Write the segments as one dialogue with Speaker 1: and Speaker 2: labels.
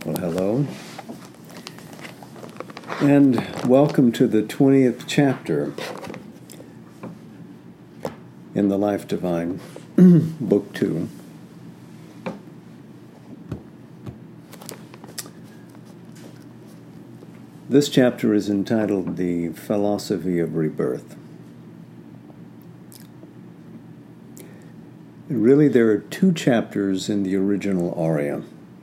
Speaker 1: Well, hello, and welcome to the 20th chapter in the Life Divine, Book 2. This chapter is entitled The Philosophy of Rebirth. Really, there are two chapters in the original Arya.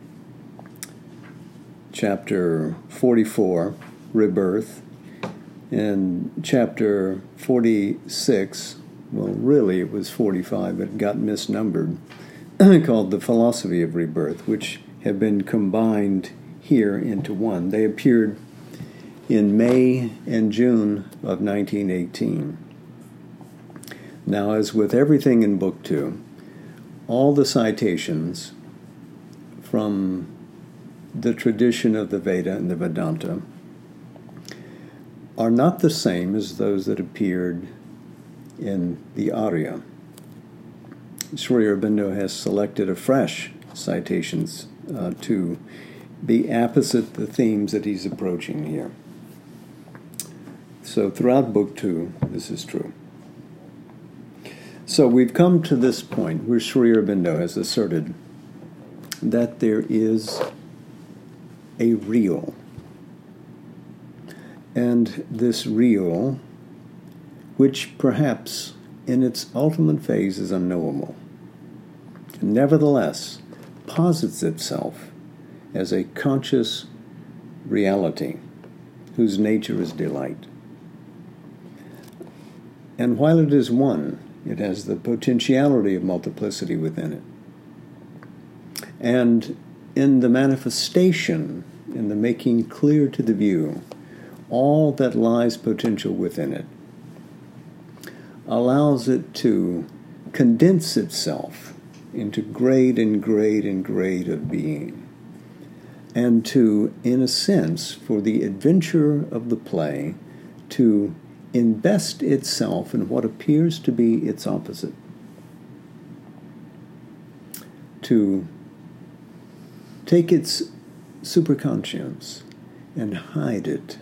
Speaker 1: Chapter 44, Rebirth, and chapter 46, well, really it was 45, but it got misnumbered, called The Philosophy of Rebirth, which have been combined here into one. They appeared in May and June of 1918. Now, as with everything in Book 2, all the citations from the tradition of the Veda and the Vedanta are not the same as those that appeared in the Arya. Sri Aurobindo has selected afresh citations to be opposite the themes that he's approaching here. So throughout Book 2, this is true. So we've come to this point where Sri Aurobindo has asserted that there is a real, and this real, which perhaps in its ultimate phase is unknowable, nevertheless posits itself as a conscious reality whose nature is delight. And while it is one, it has the potentiality of multiplicity within it. And in the manifestation, in the making clear to the view, all that lies potential within it, allows it to condense itself into grade and grade and grade of being, and to, in a sense, for the adventure of the play, to invest itself in what appears to be its opposite, to take its superconscience and hide it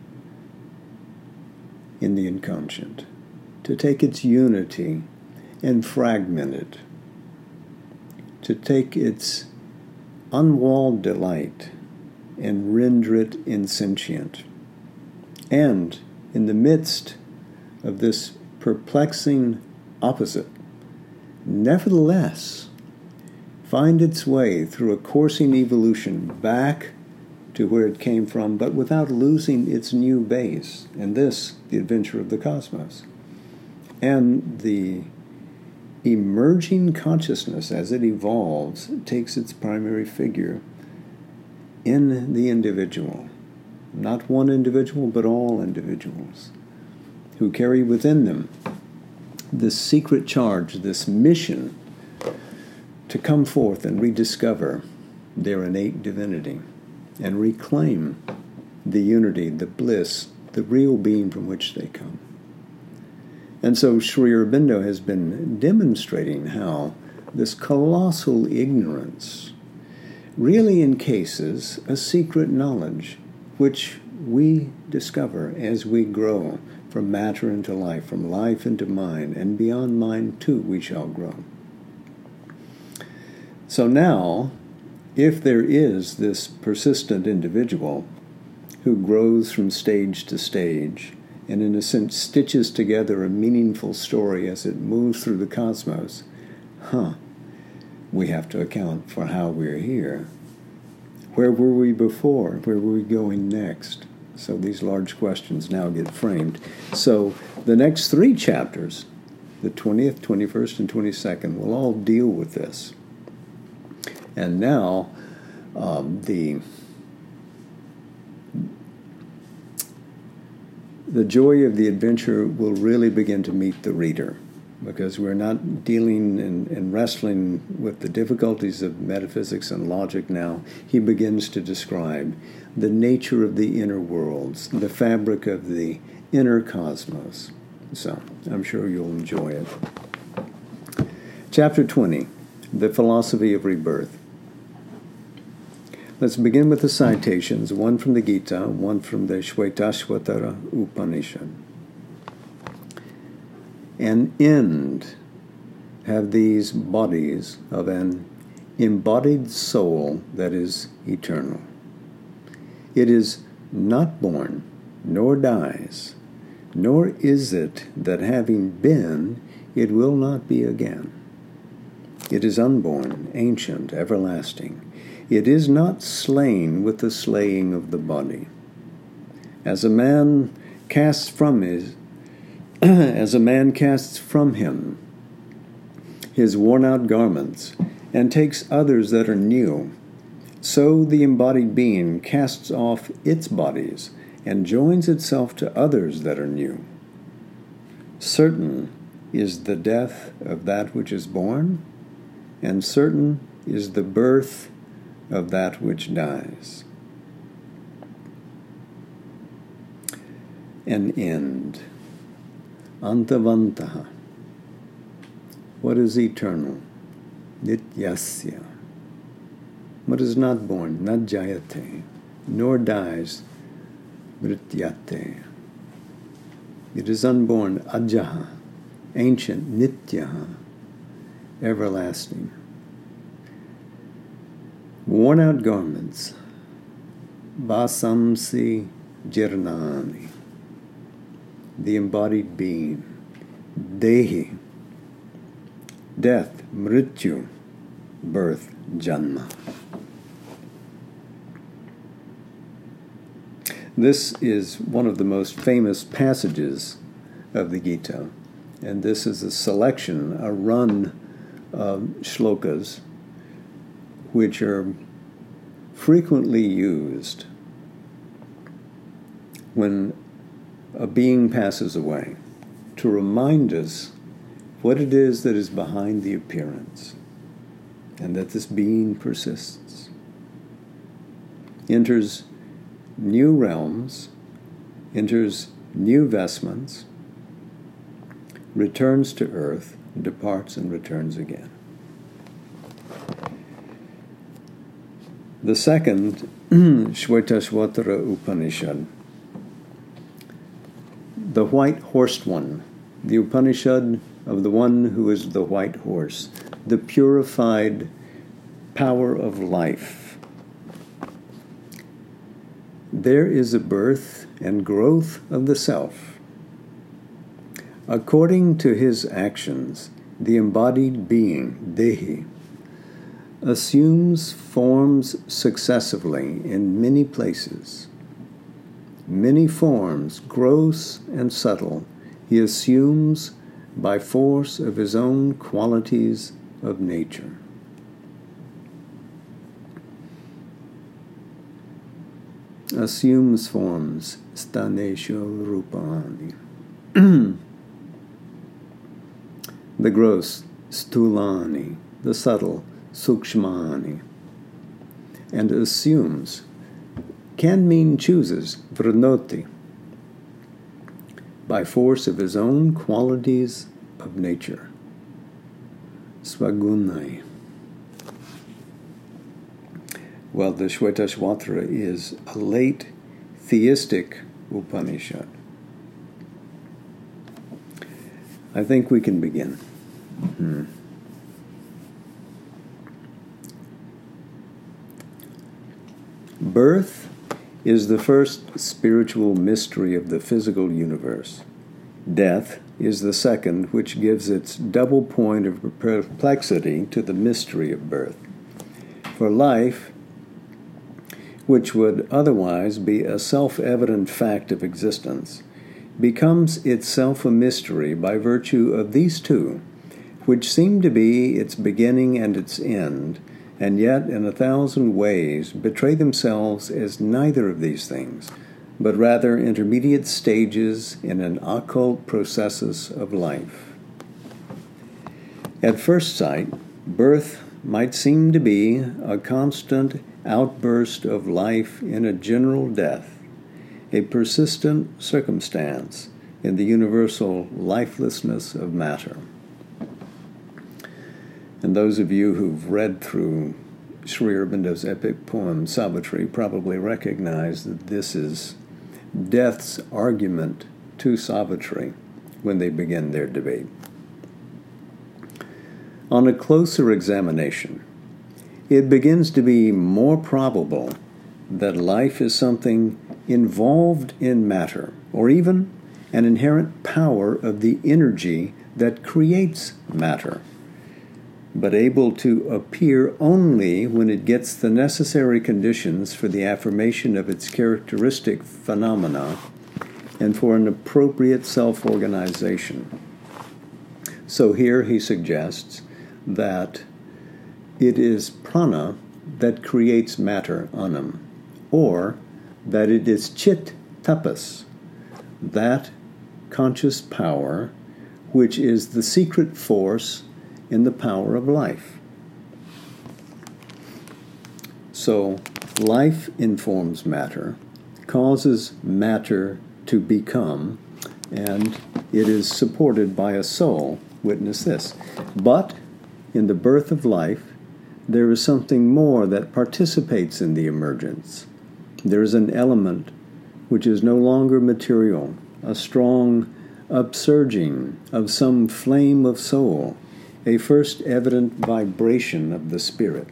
Speaker 1: in the inconscient, to take its unity and fragment it, to take its unwalled delight and render it insentient, and in the midst of this perplexing opposite, nevertheless, find its way through a coursing evolution back to where it came from, but without losing its new base, and this, the adventure of the cosmos. And the emerging consciousness, as it evolves, takes its primary figure in the individual. Not one individual, but all individuals who carry within them this secret charge, this mission to come forth and rediscover their innate divinity and reclaim the unity, the bliss, the real being from which they come. And so Sri Aurobindo has been demonstrating how this colossal ignorance really encases a secret knowledge which we discover as we grow from matter into life, from life into mind, and beyond mind too we shall grow. So now, if there is this persistent individual who grows from stage to stage, and in a sense stitches together a meaningful story as it moves through the cosmos, we have to account for how we're here. Where were we before? Where were we going next? So these large questions now get framed. So the next three chapters, the 20th, 21st, and 22nd, will all deal with this. And now the joy of the adventure will really begin to meet the reader, because we're not dealing and wrestling with the difficulties of metaphysics and logic now. He begins to describe the nature of the inner worlds, the fabric of the inner cosmos. So I'm sure you'll enjoy it. Chapter 20, The Philosophy of Rebirth. Let's begin with the citations, one from the Gita, one from the Shvetashvatara Upanishad. An end have these bodies of an embodied soul that is eternal. It is not born, nor dies, nor is it that having been, it will not be again. It is unborn, ancient, everlasting. It is not slain with the slaying of the body. As a man casts from him his worn-out garments, and takes others that are new, so the embodied being casts off its bodies and joins itself to others that are new. Certain is the death of that which is born, and certain is the birth of that which dies. An end. Antavantaha. What is eternal? Nityasya. What is not born? Najayate. Nor dies. Vrityate. It is unborn. Ajaha. Ancient. Nityaha. Everlasting. Worn out garments. Vasamsi jirnani. The embodied being. Dehi. Death. Mrityu. Birth. Janma. This is one of the most famous passages of the Gita, and this is a selection, a run of shlokas which are frequently used when a being passes away to remind us what it is that is behind the appearance, and that this being persists, enters new realms, enters new vestments, returns to earth, departs and returns again. The second, Shvetashvatara Upanishad, the white-horsed one, the Upanishad of the one who is the white horse, the purified power of life. There is a birth and growth of the self. According to his actions, the embodied being, Dehi, assumes forms successively in many places. Many forms, gross and subtle, he assumes by force of his own qualities of nature. Assumes forms, staneshu rupani. The gross, stulani, the subtle, sukshmani. And assumes can mean chooses, vrinoti, by force of his own qualities of nature. Svagunai. Well, the Shvetashvatara is a late theistic Upanishad. I think we can begin. Birth is the first spiritual mystery of the physical universe. Death is the second, which gives its double point of perplexity to the mystery of birth. For life, which would otherwise be a self-evident fact of existence, becomes itself a mystery by virtue of these two, which seem to be its beginning and its end, and yet in 1,000 ways betray themselves as neither of these things, but rather intermediate stages in an occult processus of life. At first sight, birth might seem to be a constant outburst of life in a general death, a persistent circumstance in the universal lifelessness of matter. And those of you who've read through Sri Aurobindo's epic poem Savitri probably recognize that this is Death's argument to Savitri when they begin their debate. On a closer examination, it begins to be more probable that life is something involved in matter, or even an inherent power of the energy that creates matter, but able to appear only when it gets the necessary conditions for the affirmation of its characteristic phenomena and for an appropriate self-organization. So here he suggests that it is prana that creates matter, anam, or that it is chit tapas, that conscious power which is the secret force in the power of life. So life informs matter, causes matter to become, and it is supported by a soul. Witness this. But in the birth of life, there is something more that participates in the emergence. There is an element which is no longer material, a strong upsurging of some flame of soul, a first evident vibration of the spirit.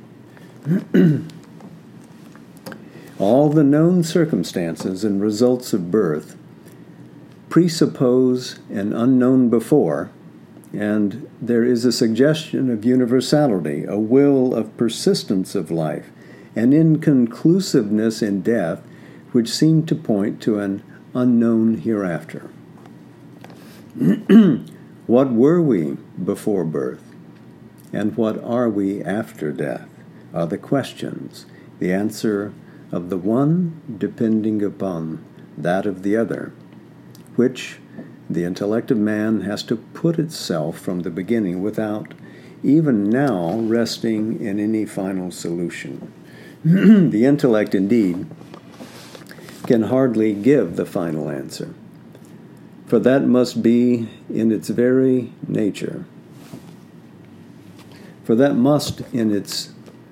Speaker 1: All the known circumstances and results of birth presuppose an unknown before, and there is a suggestion of universality, a will of persistence of life, an inconclusiveness in death which seem to point to an unknown hereafter. What were we before birth, and what are we after death, are the questions, the answer of the one depending upon that of the other, which the intellect of man has to put itself from the beginning without even now resting in any final solution. The intellect, indeed, can hardly give the final answer, for that must be in its very nature. For that must, in its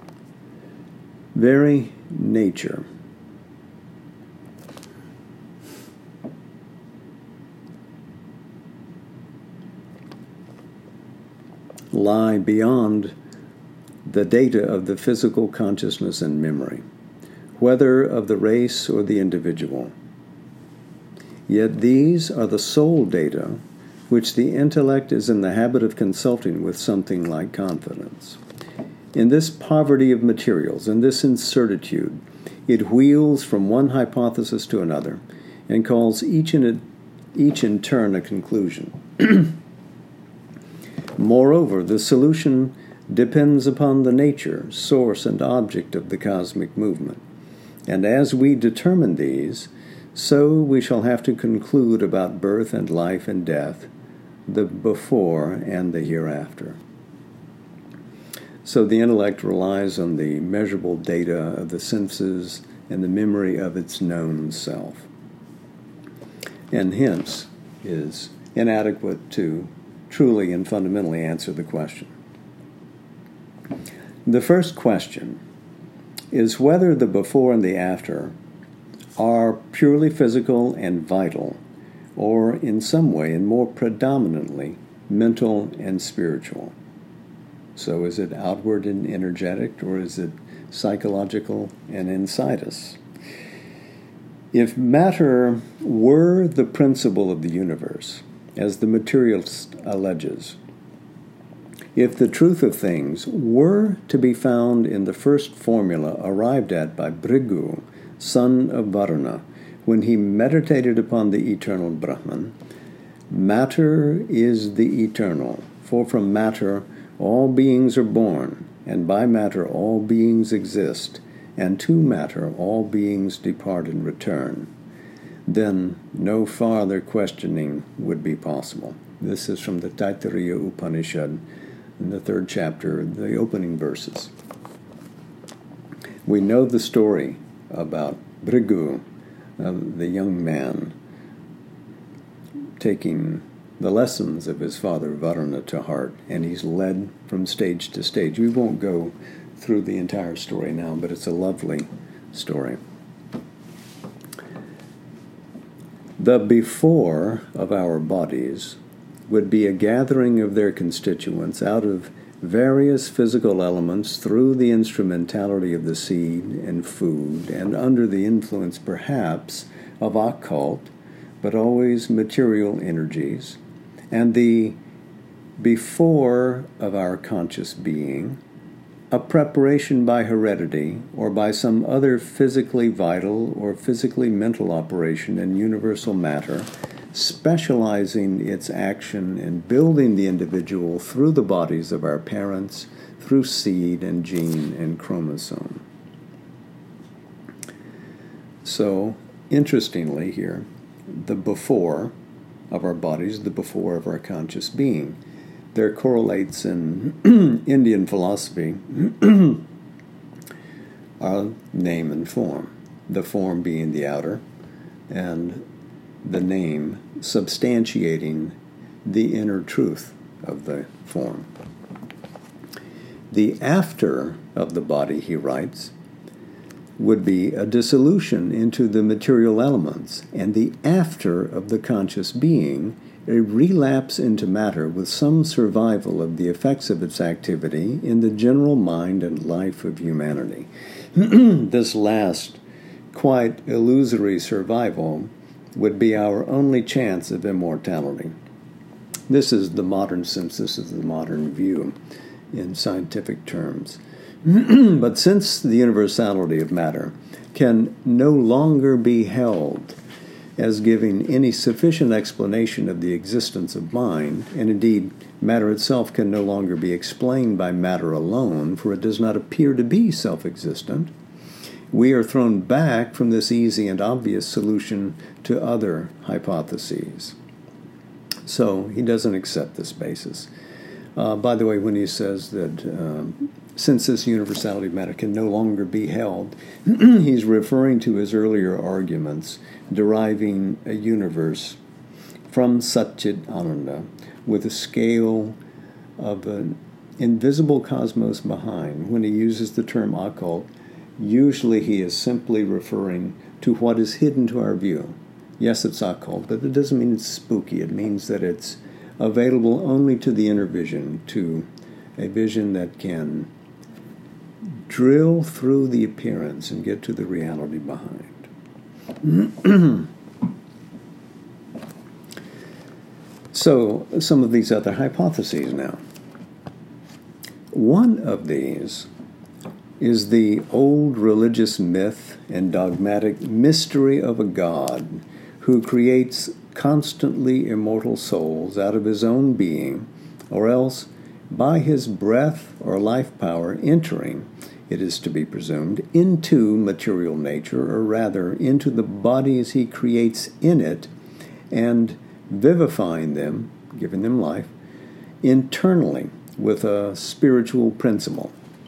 Speaker 1: very nature, lie beyond the data of the physical consciousness and memory, whether of the race or the individual. Yet these are the sole data which the intellect is in the habit of consulting with something like confidence. In this poverty of materials, in this incertitude, it wheels from one hypothesis to another and calls each in turn a conclusion. Moreover, the solution depends upon the nature, source, and object of the cosmic movement. And as we determine these, so we shall have to conclude about birth and life and death, the before and the hereafter. So the intellect relies on the measurable data of the senses and the memory of its known self, and hence is inadequate to truly and fundamentally answer the question. The first question is whether the before and the after are purely physical and vital, or in some way and more predominantly mental and spiritual. So is it outward and energetic, or is it psychological and inside us? If matter were the principle of the universe, as the materialist alleges, if the truth of things were to be found in the first formula arrived at by Bhrigu, son of Varuna, when he meditated upon the eternal Brahman, matter is the eternal, for from matter all beings are born, and by matter all beings exist, and to matter all beings depart and return, then no farther questioning would be possible. This is from the Taittiriya Upanishad, in the 3rd chapter, the opening verses. We know the story about Bhrigu, the young man, taking the lessons of his father Varuna to heart, and he's led from stage to stage. We won't go through the entire story now, but it's a lovely story. The before of our bodies would be a gathering of their constituents out of various physical elements through the instrumentality of the seed and food, and under the influence, perhaps, of occult, but always material energies, and the before of our conscious being, a preparation by heredity or by some other physically vital or physically mental operation in universal matter, specializing its action in building the individual through the bodies of our parents, through seed and gene and chromosome. So, interestingly here, the before of our bodies, the before of our conscious being, there correlates in Indian philosophy are name and form, the form being the outer, and the name substantiating the inner truth of the form. The after of the body, he writes, would be a dissolution into the material elements, and the after of the conscious being, a relapse into matter with some survival of the effects of its activity in the general mind and life of humanity. This last, quite illusory survival would be our only chance of immortality. This is the modern sense, this is the modern view in scientific terms. But since the universality of matter can no longer be held as giving any sufficient explanation of the existence of mind, and indeed matter itself can no longer be explained by matter alone, for it does not appear to be self-existent, we are thrown back from this easy and obvious solution to other hypotheses. So he doesn't accept this basis. By the way, when he says that since this universality of matter can no longer be held, he's referring to his earlier arguments deriving a universe from Satchit Ananda with a scale of an invisible cosmos behind. When he uses the term occult, usually he is simply referring to what is hidden to our view. Yes, it's occult, but it doesn't mean it's spooky. It means that it's available only to the inner vision, to a vision that can drill through the appearance and get to the reality behind. So, some of these other hypotheses now. One of these is the old religious myth and dogmatic mystery of a God who creates constantly immortal souls out of his own being, or else by his breath or life power entering, it is to be presumed, into material nature, or rather into the bodies he creates in it, and vivifying them, giving them life, internally with a spiritual principle.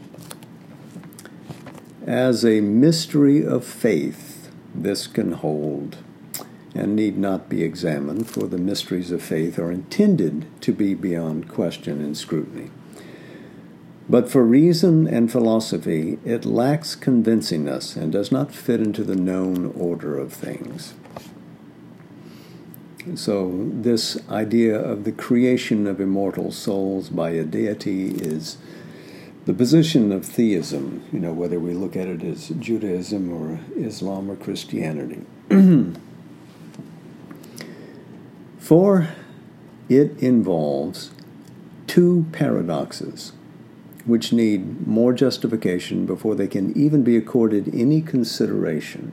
Speaker 1: As a mystery of faith, this can hold and need not be examined, for the mysteries of faith are intended to be beyond question and scrutiny. But for reason and philosophy, it lacks convincingness and does not fit into the known order of things. So this idea of the creation of immortal souls by a deity is the position of theism, whether we look at it as Judaism or Islam or Christianity. For it involves two paradoxes which need more justification before they can even be accorded any consideration.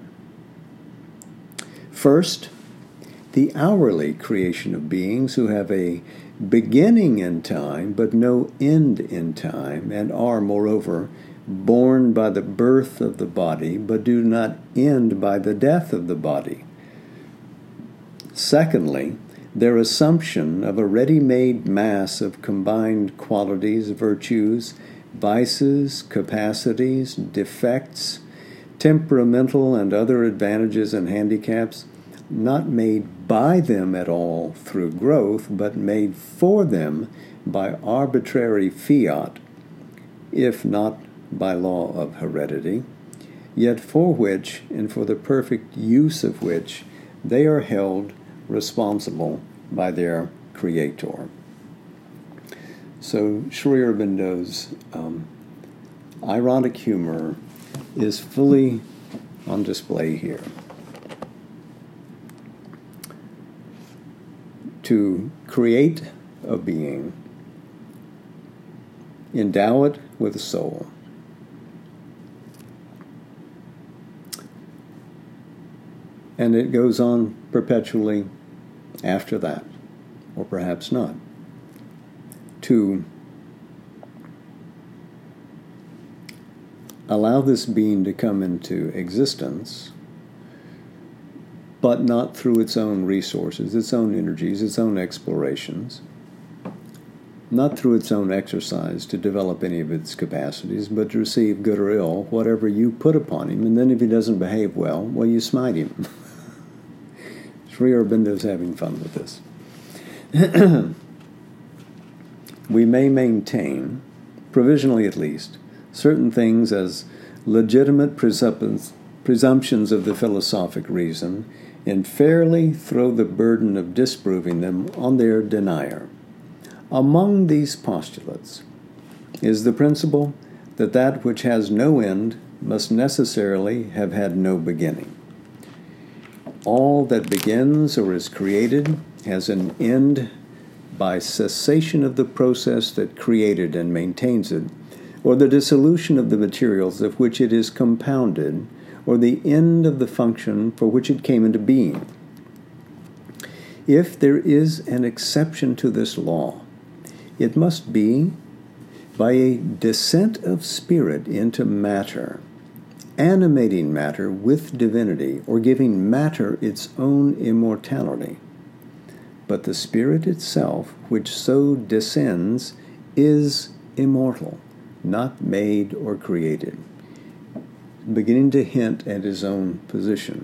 Speaker 1: First, the hourly creation of beings who have a beginning in time but no end in time, and are, moreover, born by the birth of the body but do not end by the death of the body. Secondly, their assumption of a ready-made mass of combined qualities, virtues, vices, capacities, defects, temperamental and other advantages and handicaps, not made by them at all through growth, but made for them by arbitrary fiat, if not by law of heredity, yet for which and for the perfect use of which they are held responsible by their Creator. So Sri Aurobindo's ironic humor is fully on display here. To create a being, endow it with a soul, and it goes on perpetually after that, or perhaps not. To allow this being to come into existence, but not through its own resources, its own energies, its own explorations, not through its own exercise to develop any of its capacities, but to receive good or ill whatever you put upon him, and then if he doesn't behave well, you smite him. Sri Aurobindo's having fun with this. We may maintain, provisionally at least, certain things as legitimate presumptions of the philosophic reason, and fairly throw the burden of disproving them on their denier. Among these postulates is the principle that that which has no end must necessarily have had no beginning. All that begins or is created has an end by cessation of the process that created and maintains it, or the dissolution of the materials of which it is compounded, or the end of the function for which it came into being. If there is an exception to this law, it must be by a descent of spirit into matter, animating matter with divinity, or giving matter its own immortality. But the spirit itself, which so descends, is immortal, not made or created, beginning to hint at his own position.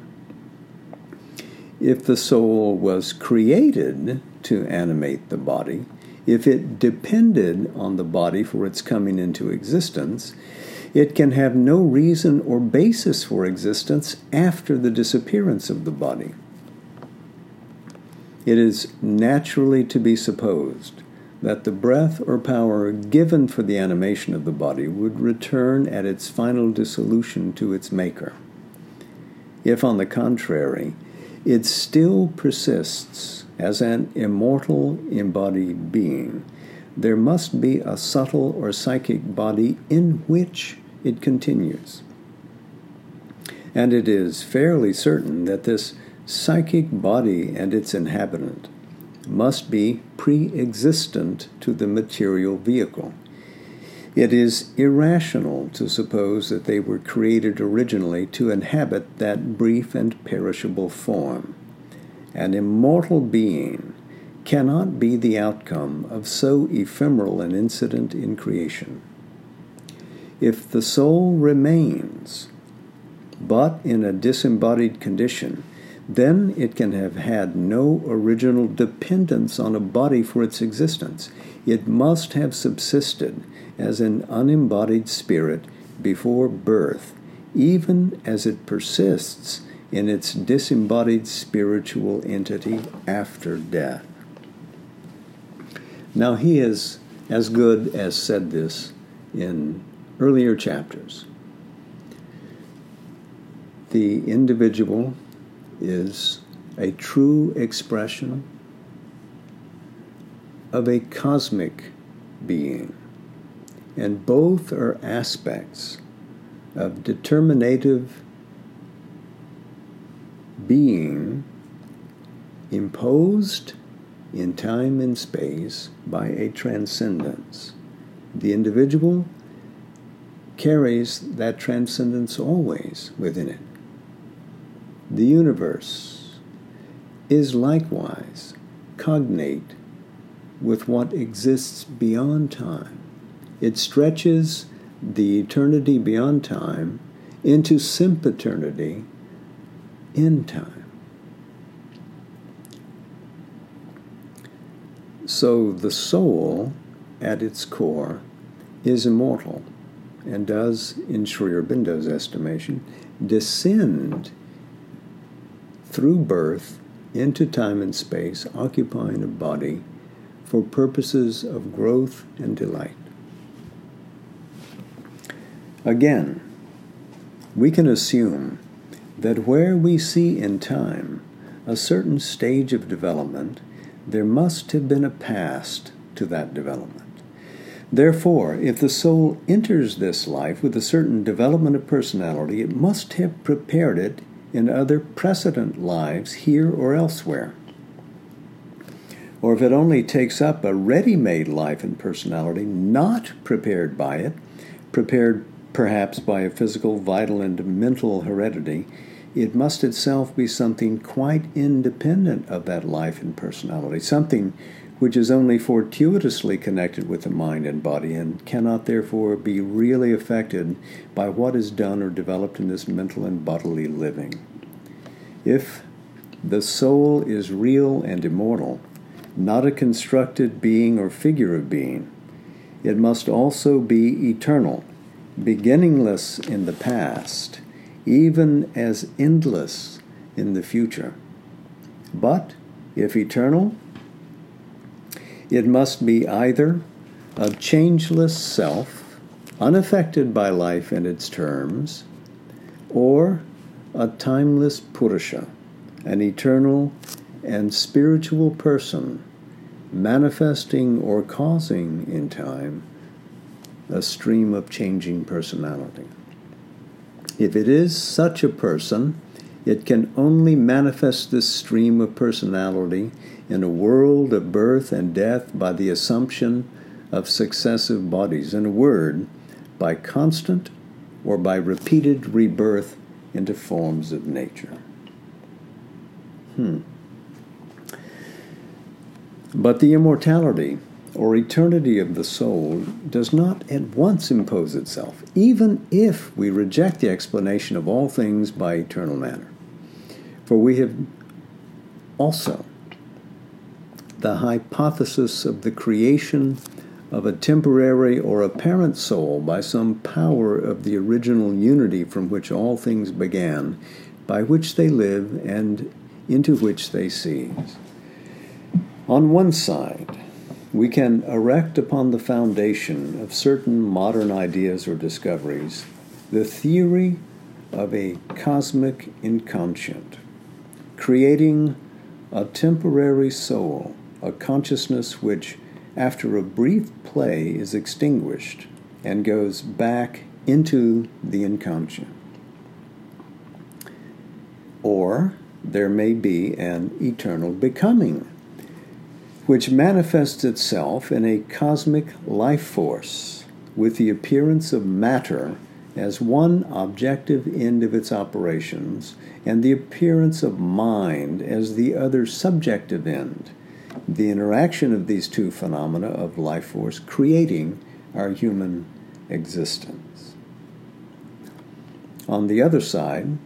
Speaker 1: If the soul was created to animate the body, if it depended on the body for its coming into existence, it can have no reason or basis for existence after the disappearance of the body. It is naturally to be supposed that the breath or power given for the animation of the body would return at its final dissolution to its maker. If, on the contrary, it still persists as an immortal embodied being, there must be a subtle or psychic body in which it continues. And it is fairly certain that this psychic body and its inhabitant must be pre-existent to the material vehicle. It is irrational to suppose that they were created originally to inhabit that brief and perishable form. An immortal being cannot be the outcome of so ephemeral an incident in creation. If the soul remains, but in a disembodied condition, then it can have had no original dependence on a body for its existence. It must have subsisted as an unembodied spirit before birth, even as it persists in its disembodied spiritual entity after death. Now, he has as good as said this in earlier chapters. The individual is a true expression of a cosmic being, and both are aspects of determinative being imposed in time and space by a transcendence. The individual carries that transcendence always within it. The universe is likewise cognate with what exists beyond time. It stretches the eternity beyond time into sempiternity in time. So the soul, at its core, is immortal and does, in Sri Aurobindo's estimation, descend through birth into time and space, occupying a body for purposes of growth and delight. Again, we can assume that where we see in time a certain stage of development, there must have been a past to that development. Therefore, if the soul enters this life with a certain development of personality, it must have prepared it in other precedent lives here or elsewhere. Or if it only takes up a ready-made life and personality, not prepared by it, prepared perhaps by a physical, vital, and mental heredity, it must itself be something quite independent of that life and personality, something which is only fortuitously connected with the mind and body and cannot therefore be really affected by what is done or developed in this mental and bodily living. If the soul is real and immortal, not a constructed being or figure of being, it must also be eternal, beginningless in the past, even as endless in the future. But if eternal, it must be either a changeless self, unaffected by life and its terms, or a timeless Purusha, an eternal and spiritual person, manifesting or causing in time a stream of changing personality. If it is such a person, it can only manifest this stream of personality in a world of birth and death by the assumption of successive bodies. In a word, by constant or by repeated rebirth into forms of nature. But the immortality or eternity of the soul does not at once impose itself, even if we reject the explanation of all things by eternal matter. For we have also the hypothesis of the creation of a temporary or apparent soul by some power of the original unity from which all things began, by which they live and into which they cease. On one side, we can erect upon the foundation of certain modern ideas or discoveries the theory of a cosmic inconscient, creating a temporary soul, a consciousness which, after a brief play, is extinguished and goes back into the inconscient. Or there may be an eternal becoming, which manifests itself in a cosmic life force with the appearance of matter as one objective end of its operations and the appearance of mind as the other subjective end, the interaction of these two phenomena of life force creating our human existence. On the other side,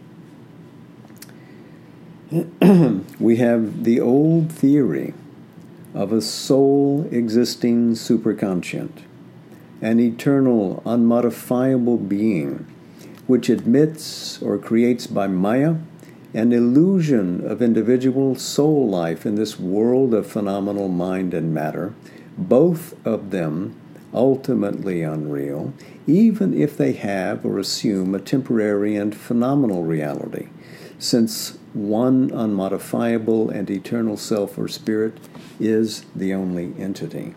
Speaker 1: we have the old theory of a soul existing superconscient, an eternal, unmodifiable being, which admits or creates by Maya an illusion of individual soul life in this world of phenomenal mind and matter, both of them ultimately unreal, even if they have or assume a temporary and phenomenal reality, since one unmodifiable and eternal self or spirit is the only entity.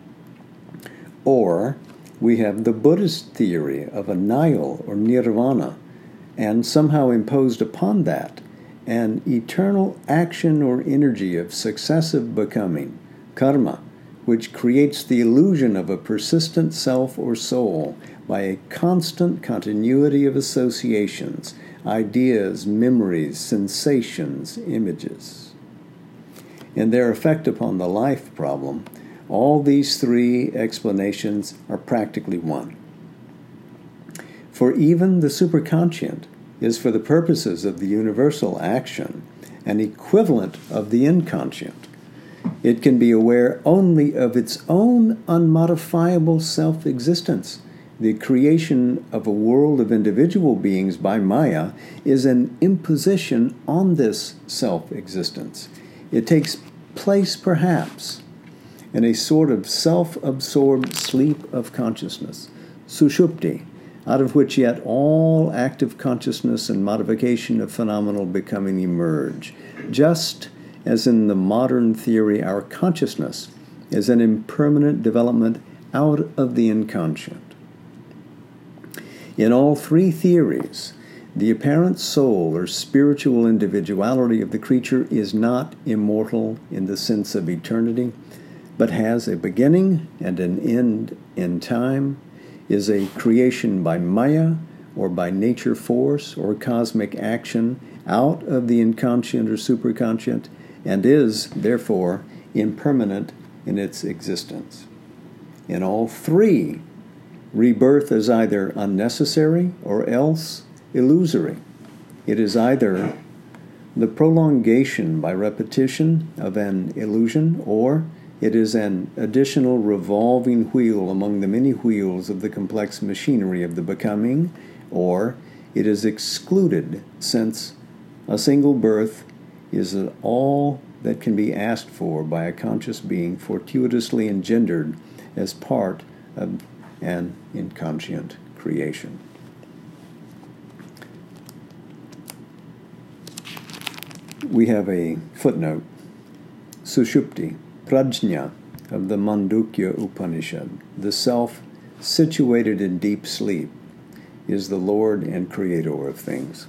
Speaker 1: Or we have the Buddhist theory of a nihil or nirvana, and somehow imposed upon that an eternal action or energy of successive becoming, karma, which creates the illusion of a persistent self or soul by a constant continuity of associations, ideas, memories, sensations, images. In their effect upon the life problem, all these three explanations are practically one. For even the superconscient is, for the purposes of the universal action, an equivalent of the inconscient. It can be aware only of its own unmodifiable self-existence, The creation of a world of individual beings by Maya is an imposition on this self-existence. It takes place, perhaps, in a sort of self-absorbed sleep of consciousness, sushupti, out of which yet all active consciousness and modification of phenomenal becoming emerge, just as in the modern theory our consciousness is an impermanent development out of the inconscient. In all three theories, the apparent soul or spiritual individuality of the creature is not immortal in the sense of eternity, but has a beginning and an end in time, is a creation by Maya or by nature force or cosmic action out of the inconscient or superconscient, and is, therefore, impermanent in its existence. In all three, rebirth is either unnecessary or else illusory. It is either the prolongation by repetition of an illusion, or it is an additional revolving wheel among the many wheels of the complex machinery of the becoming, or it is excluded, since a single birth is all that can be asked for by a conscious being fortuitously engendered as part of an inconscient creation. We have a footnote, Sushupti, Prajna of the Mandukya Upanishad. The self situated in deep sleep is the Lord and Creator of things.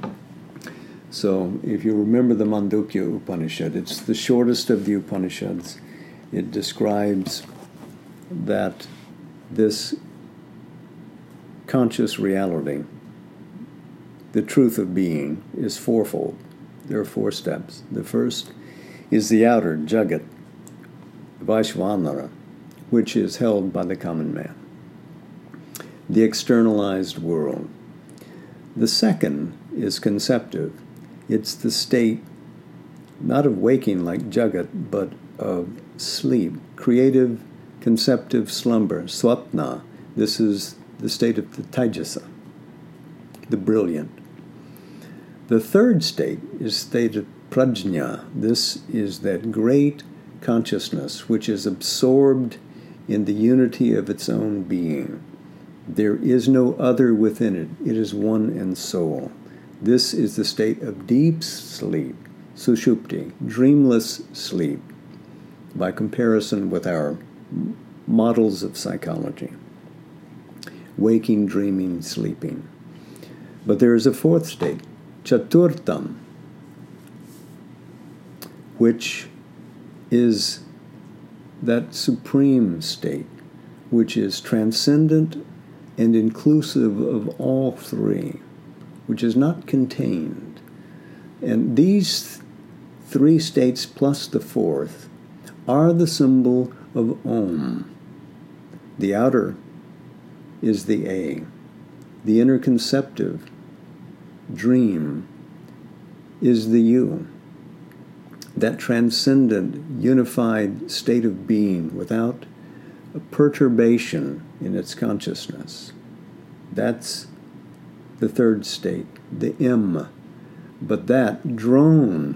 Speaker 1: So if you remember the Mandukya Upanishad, it's the shortest of the Upanishads. It describes that this conscious reality, the truth of being, is fourfold. There are 4 steps. The first is the outer, Jagat, Vaishvanara, which is held by the common man, the externalized world. The second is conceptive. It's the state not of waking like Jagat, but of sleep, creative, conceptive slumber, swapna. This is the state of the Taijasa, the brilliant. The third state is state of prajna. This is that great consciousness which is absorbed in the unity of its own being. There is no other within it. It is one in soul. This is the state of deep sleep, sushupti, dreamless sleep, by comparison with our models of psychology. Waking, dreaming, sleeping. But there is a fourth state, chaturtam, which is that supreme state, which is transcendent and inclusive of all three, which is not contained. And these 3 states plus the fourth are the symbol of Om. The outer is the A. The inner conceptive dream is the U. That transcendent, unified state of being without a perturbation in its consciousness. That's the third state, the M. But that drone,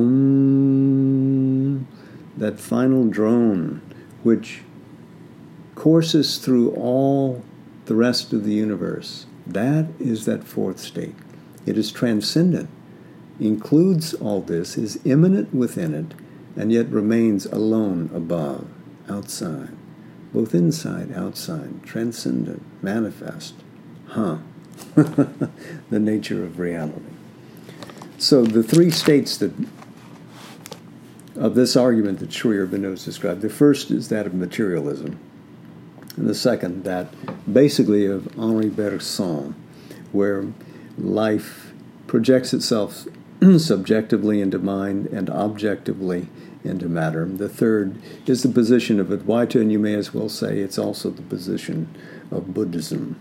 Speaker 1: Om, that final drone, which courses through all the rest of the universe, that is that fourth state. It is transcendent, includes all this, is immanent within it, and yet remains alone above, outside, both inside, outside, transcendent, manifest. The nature of reality. So the 3 states of this argument that Sri Aurobindo described, the first is that of materialism, and the second, that basically of Henri Bergson, where life projects itself subjectively into mind and objectively into matter. The third is the position of Advaita, and you may as well say it's also the position of Buddhism.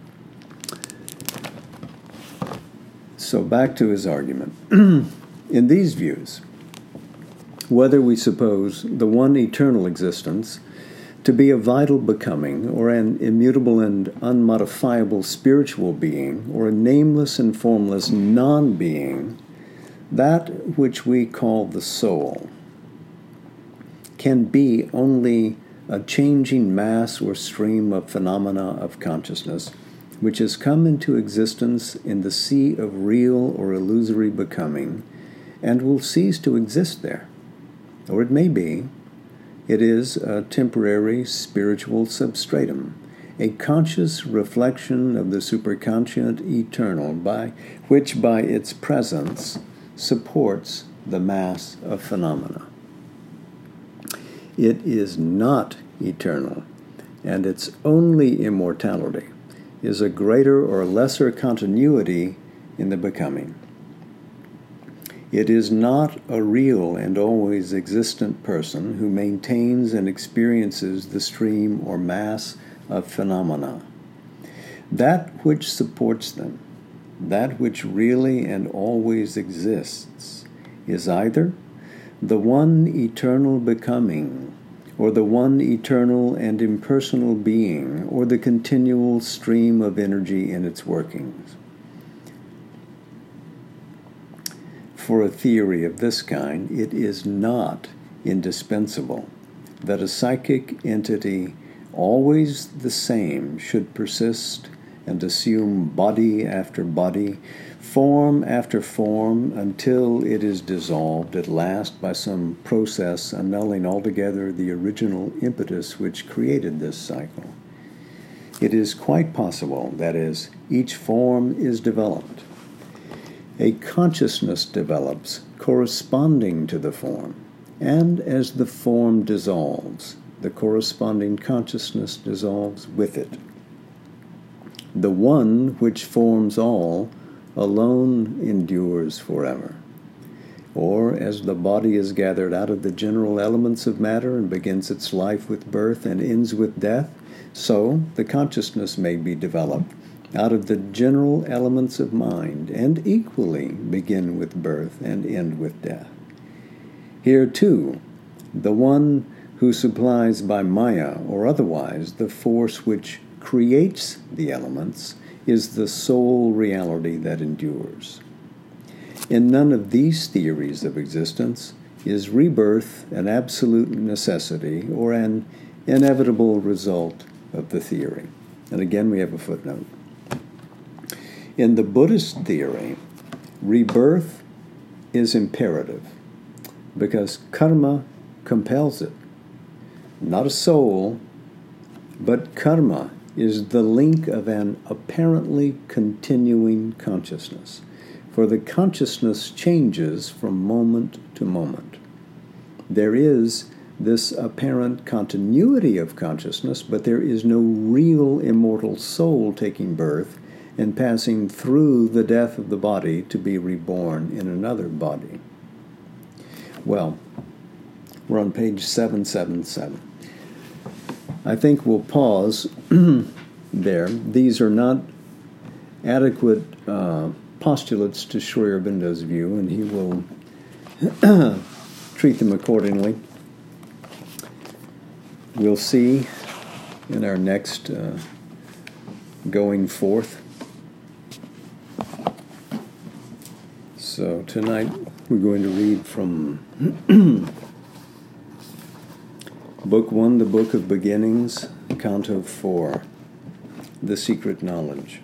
Speaker 1: So back to his argument. In these views, whether we suppose the one eternal existence To be a vital becoming, or an immutable and unmodifiable spiritual being, or a nameless and formless non-being, that which we call the soul can be only a changing mass or stream of phenomena of consciousness which has come into existence in the sea of real or illusory becoming and will cease to exist there. Or it may be, it is a temporary spiritual substratum, a conscious reflection of the superconscient eternal, which by its presence supports the mass of phenomena. It is not eternal, and its only immortality is a greater or lesser continuity in the becoming. It is not a real and always existent person who maintains and experiences the stream or mass of phenomena. That which supports them, that which really and always exists, is either the one eternal becoming, or the one eternal and impersonal being, or the continual stream of energy in its workings. For a theory of this kind, it is not indispensable that a psychic entity, always the same, should persist and assume body after body, form after form, until it is dissolved at last by some process annulling altogether the original impetus which created this cycle. It is quite possible, that is, each form is developed. A consciousness develops corresponding to the form, and as the form dissolves, the corresponding consciousness dissolves with it. The one which forms all alone endures forever. Or, as the body is gathered out of the general elements of matter and begins its life with birth and ends with death, so the consciousness may be developed out of the general elements of mind, and equally begin with birth and end with death. Here, too, the one who supplies by Maya or otherwise the force which creates the elements is the sole reality that endures. In none of these theories of existence is rebirth an absolute necessity or an inevitable result of the theory. And again, we have a footnote. In the Buddhist theory, rebirth is imperative because karma compels it. Not a soul, but karma is the link of an apparently continuing consciousness, for the consciousness changes from moment to moment. There is this apparent continuity of consciousness, but there is no real immortal soul taking birth and passing through the death of the body to be reborn in another body. Well, we're on page 777. I think we'll pause there. These are not adequate postulates to Sri Aurobindo's view, and he will treat them accordingly. We'll see in our next going forth. So tonight we're going to read from Book 1, the Book of Beginnings, Canto 4, The Secret Knowledge.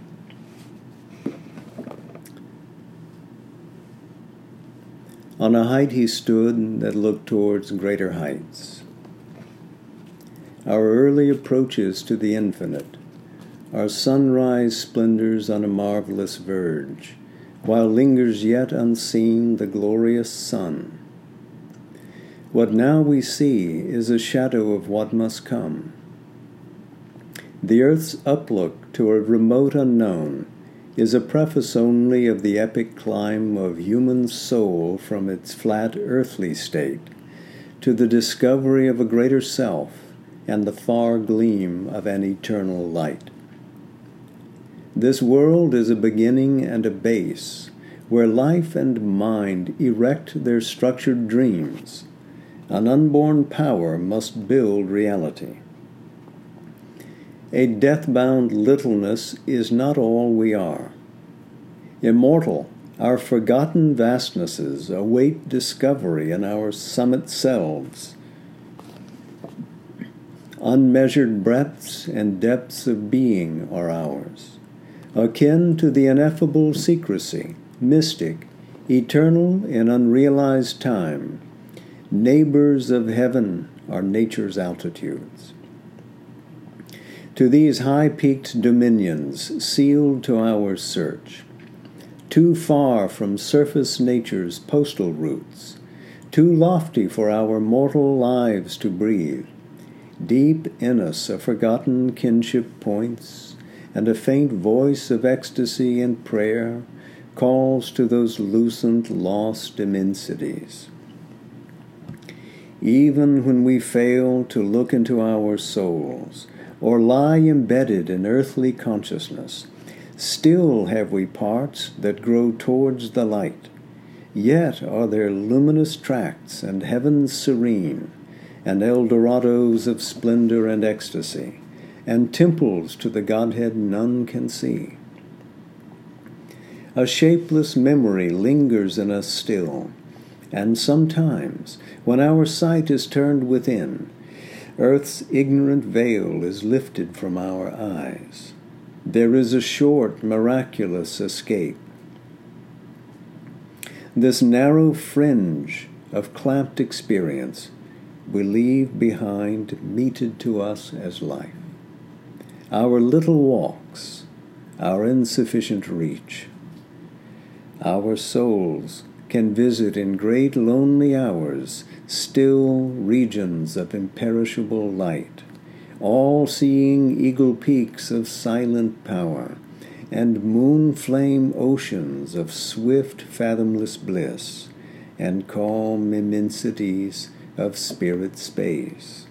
Speaker 1: On a height he stood that looked towards greater heights. Our early approaches to the infinite, our sunrise splendors on a marvelous verge, while lingers yet unseen the glorious sun. What now we see is a shadow of what must come. The earth's uplook to a remote unknown is a preface only of the epic climb of human soul from its flat earthly state to the discovery of a greater self and the far gleam of an eternal light. This world is a beginning and a base where life and mind erect their structured dreams. An unborn power must build reality. A death-bound littleness is not all we are. Immortal, our forgotten vastnesses await discovery in our summit selves. Unmeasured breadths and depths of being are ours, akin to the ineffable secrecy, mystic, eternal in unrealized time. Neighbors of heaven are nature's altitudes. To these high-peaked dominions sealed to our search, too far from surface nature's postal routes, too lofty for our mortal lives to breathe, deep in us a forgotten kinship points, and a faint voice of ecstasy and prayer calls to those lucent, lost immensities. Even when we fail to look into our souls, or lie embedded in earthly consciousness, still have we parts that grow towards the light. Yet are there luminous tracts and heavens serene, and Eldorados of splendor and ecstasy, and temples to the Godhead none can see. A shapeless memory lingers in us still, and sometimes, when our sight is turned within, earth's ignorant veil is lifted from our eyes. There is a short, miraculous escape. This narrow fringe of clamped experience we leave behind, meted to us as life. Our little walks, our insufficient reach. Our souls can visit in great lonely hours still regions of imperishable light, all-seeing eagle peaks of silent power, and moon-flame oceans of swift, fathomless bliss, and calm immensities of spirit space.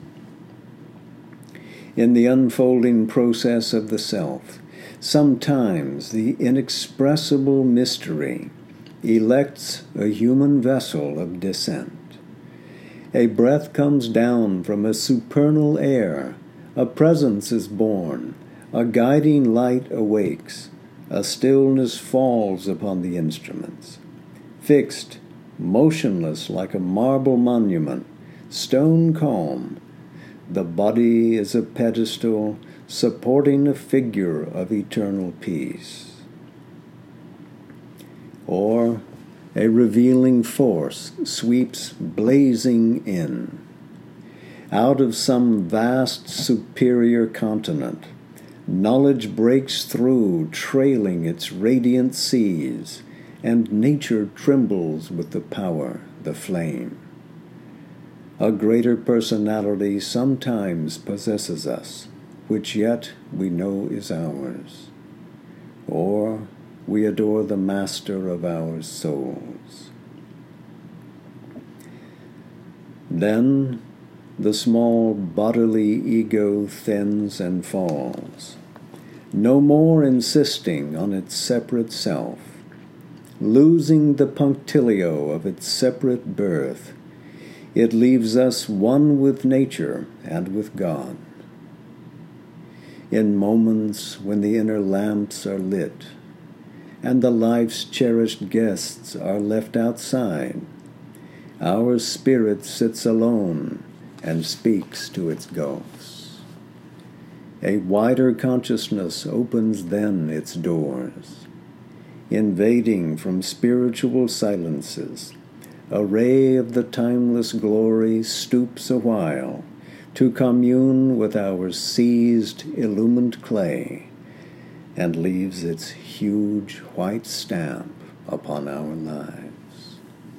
Speaker 1: In the unfolding process of the self, sometimes the inexpressible mystery elects a human vessel of descent. A breath comes down from a supernal air, a presence is born, a guiding light awakes, a stillness falls upon the instruments. Fixed, motionless like a marble monument, stone calm, the body is a pedestal supporting a figure of eternal peace. Or a revealing force sweeps blazing in. Out of some vast superior continent, knowledge breaks through, trailing its radiant seas, and nature trembles with the power, the flame. A greater personality sometimes possesses us, which yet we know is ours. Or we adore the master of our souls. Then the small bodily ego thins and falls, no more insisting on its separate self, losing the punctilio of its separate birth. It leaves us one with nature and with God. In moments when the inner lamps are lit, and the life's cherished guests are left outside, our spirit sits alone and speaks to its ghosts. A wider consciousness opens then its doors, invading from spiritual silences. A ray of the timeless glory stoops awhile to commune with our seized, illumined clay, and leaves its huge white stamp upon our lives.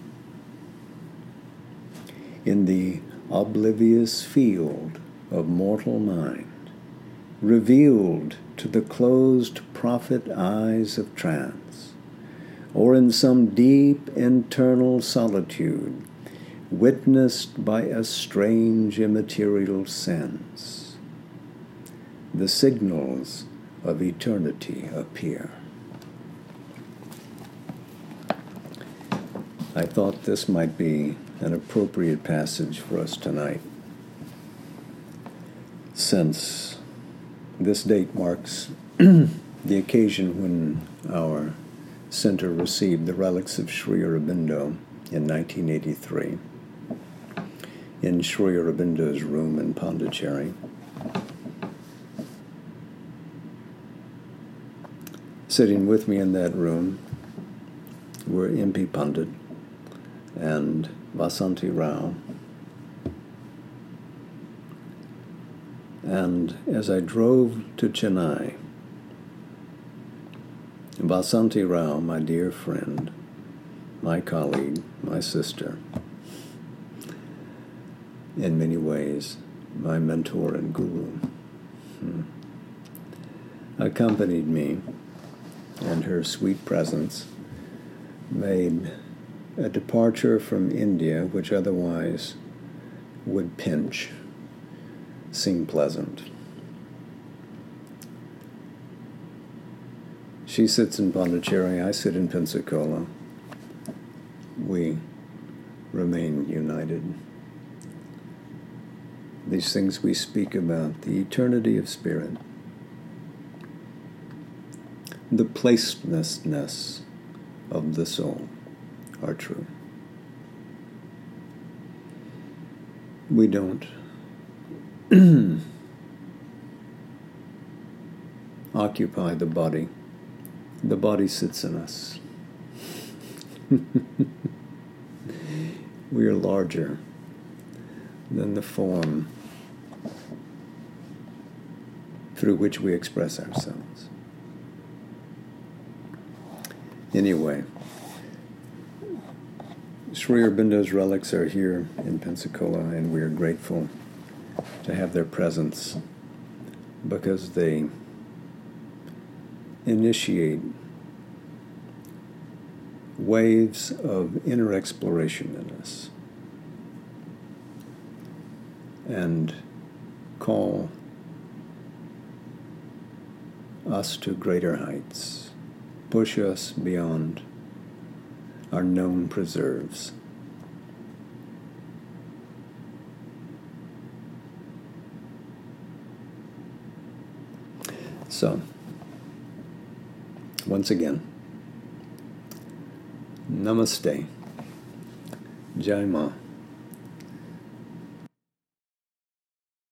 Speaker 1: In the oblivious field of mortal mind, revealed to the closed prophet eyes of trance, or in some deep internal solitude, witnessed by a strange immaterial sense, the signals of eternity appear. I thought this might be an appropriate passage for us tonight, since This date marks the occasion when our center received the relics of Sri Aurobindo in 1983 in Sri Aurobindo's room in Pondicherry. Sitting with me in that room were M.P. Pandit and Vasanti Rao. And as I drove to Chennai, Vasanti Rao, my dear friend, my colleague, my sister, in many ways, my mentor and guru, accompanied me, and her sweet presence made a departure from India, which otherwise would pinch, seem pleasant. She sits in Pondicherry, I sit in Pensacola. We remain united. These things we speak about, the eternity of spirit, the placelessness of the soul, are true. We don't occupy the body. The body sits in us. We are larger than the form through which we express ourselves. Anyway, Sri Aurobindo's relics are here in Pensacola, and we are grateful to have their presence because they initiate waves of inner exploration in us and call us to greater heights, push us beyond our known preserves. So, once again, Namaste, Jai Ma.